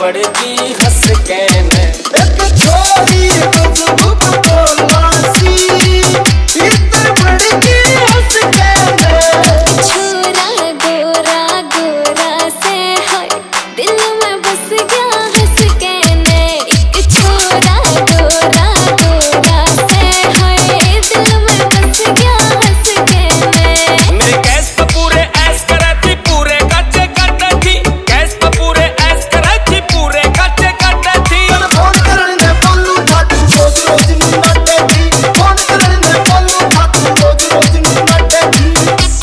पड़गी हंस के ने एक छोरी गुजबुक बोलासी भीतर पड़गी हंस के ने छोरा गोरा गोरा से है दिल में बस गया हंस के ने एक छोरा गोरा गोरा से है दिल में बस गया हंस के ने मेरे कैस पे पूरे ऐस करे थी पूरे कच्चे कट्टे थी कैस पे पूरे ऐस करे थी पूरे कच्चे कट्टे थी फोन करने बोलू था तू रोज रोज मुन्नटे थी फोन करने बोलू था तू रोज रोज मुन्नटे थी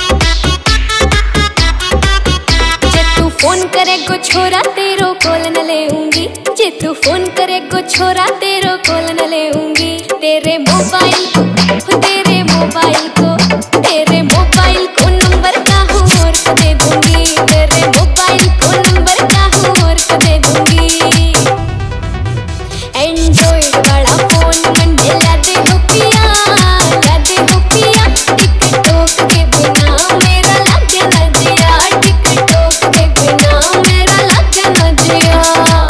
जे तू फोन करे को छोरा तेरो कॉल न लेऊंगी जे तू फोन करे को छोरा तेरो कॉल न लेऊंगी तेरे मोबाइल को नंबर का हूँ और को दे दूंगी तेरे मोबाइल को नंबर का हूँ और को दे दूंगी एंड्रॉइड वाला फोन मंडे ला दे हो पिया टिकटॉक के बिना मेरा लागे न जिया टिकटॉक के बिना मेरा लागे न जिया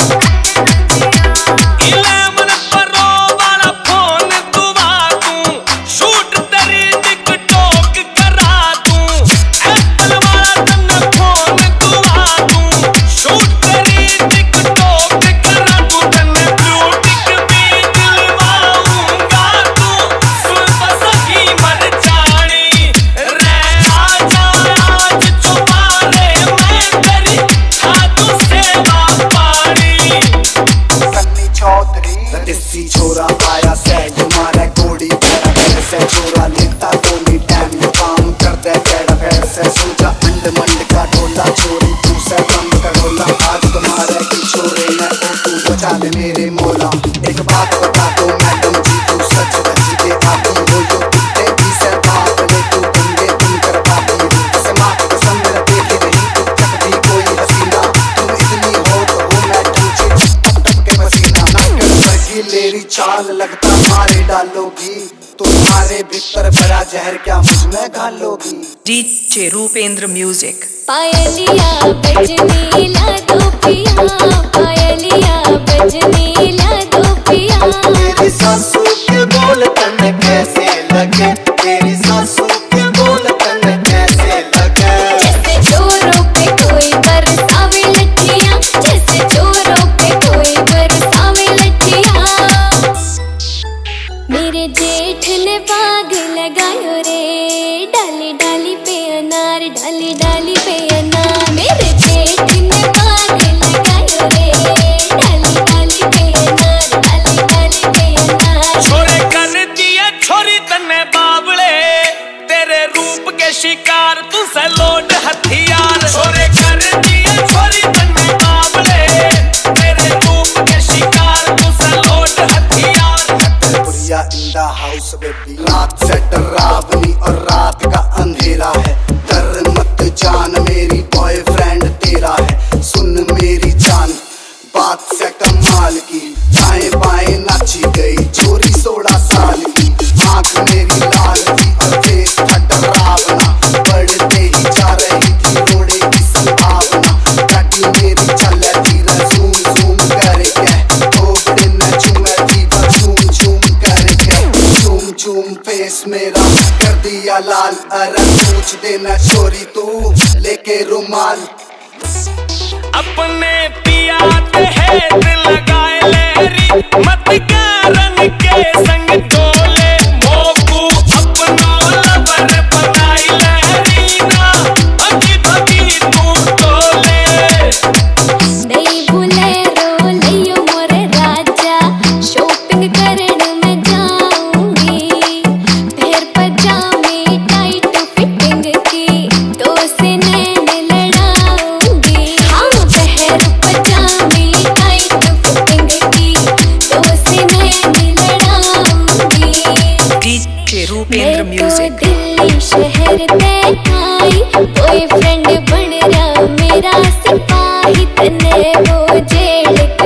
11 प्रो वाला फोन दुआ दूं शूट तेरी टिकटॉक करा दूं एप्पल वाला तन्ने फोन दुआ दूं शूट तेरी टिकटॉक करा दूं तन्ने ब्लू टिक भी दिलवाऊंगा तू सुन सकी मर जानी रे आजा आज छुपा ले मैं तेरी हाथों से पानी सन्नी चौधरी देसी छोरा आया सैज मारे गोड़ी तेरा कैसे छोरा लेता गोली टाइम यो काम कर दे तेरा कैसे सूझा अंड मंड का ढोला चोरी तू से बंद कर ढोला आज तुम्हारे की छोरे ने ओ तू बचा दे मेरे मोला एक बात बता दो मैडम जी तू सच सच के आती हो यो कुत्ते भी से बात ले तू दंगे तुम कर पाती हो से माँ की कसम मेरा देखी नहीं तू चकती कोई हसीना तुम इतनी हो तो हो मैडम जी टप के पसीना वर्गी लेरी चाल लगता मारे डालोगी तुम्हारे भीतर भरा जहर क्या मुझ में घालोगी DJ रूपेंद्र म्यूजिक। पायलिया बजनी ला दो पिया पायलिया बजनी ला दो पिया तेरी सासू के बोल तन्ने कैसे लगे तेरी सासू के बोल तन्ने कैसे लगे जैसे चोरों पे कोई बरसावे लठियां जैसे चोरों पे कोई बरसावे लठियां मेरे जेठ ने बाग लगायो रे डाली डाली पे अनार डाली डाली पे अनार मेरे जेठ ने बाग लगायो रे डाली डाली पे अनार डाली डाली पे अनार छोरे कर दिए छोरी तन्ने बावले तेरे रूप के शिकार तू से लोड हथियार छोरे कर दिए छोरी तन्ने बावले तेरे रूप के शिकार तू से लोड हथियार पुरिया इन द हाउस बेबी रात से डरावनी और रात का अंधेरा है डर मत जान मेरी बॉयफ्रेंड तेरा है सुन मेरी जान बात से कमाल की दाएं बाएं नाची गई चोरी 16 साल की आंख मेरी लाल थी और फेस था डरावना बढ़ते ही जा रही थी रोड़े की संभावना गाड़ी मेरी चल थी झूम झूम करके थोपड़े में झूमे थी झूम झूम करके झूम झूम फेस मेरा कर दिया लाल अरे पूछ देना छोरी तू लेके रुमाल अपने पिया ते हेड लगाए लेरी मत कारण के संग डोले मोकू अपना लवर बनाई लेरी ना अगी भगी तू डोले नहीं भूले रो लियो मोरे राजा शॉपिंग करने में जाऊंगी पैर पजामे टाइट फिटिंग की तो से नैन लड़ाऊंगी हाँ पैर पजामे टाइट फिटिंग की तो से नैन लड़ाऊंगी DJ रूपेंद्र मैं म्यूजिक। तो दिल्ली शहर में आई बॉयफ्रेंड बन रहा मेरा सिपाही तने वो जेल